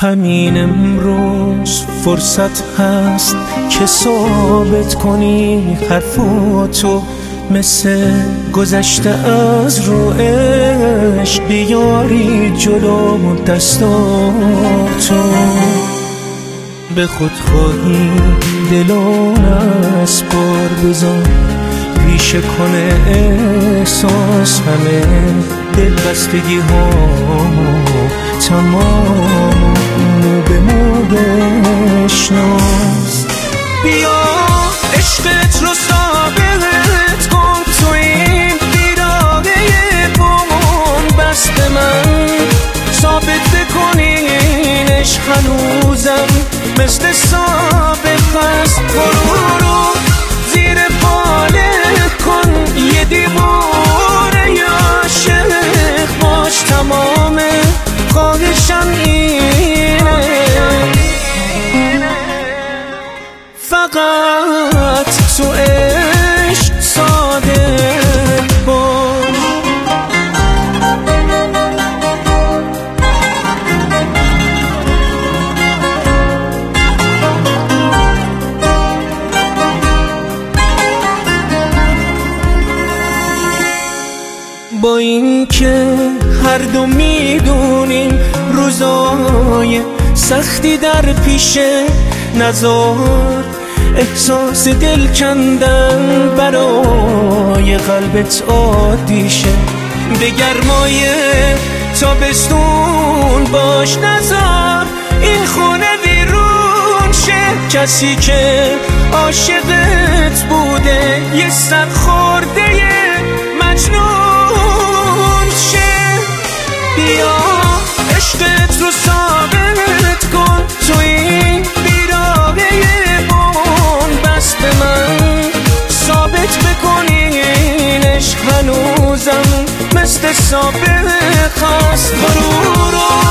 همین امروز فرصت هست که ثابت کنی حرفاتو، مثل گذشته از رو عشق بیاری جلو دستاتو. به خودخواهی دلان از بار بذار، پیشه کنه احساس همه دلبستگی ها تمام، مو به مو بشناس. بیا عشقت رو ثابت کن تو این بیراقه بمون، بست من ثابت بکن این عشق هنوزم مثل سابق هست. برو رو زیر پاله کن یه دیواره عاشق باش، تمام خواهشم اینه، فقط تو عشق صادق باش. با این که هر دو میدونیم روزای سختی در پیشه، نذار احساس دل کندن برای قلبت عادی شه. به گرمای تابستون باش، نذار این خونه ویرون شه. کسی که عاشقت بوده یه سر خورده مجنون شه. بیا عشقت رو ثابت کن تو این بیراقه بمون، بست من ثابت بکن این عشق هنوزم مثل سابق هست. برو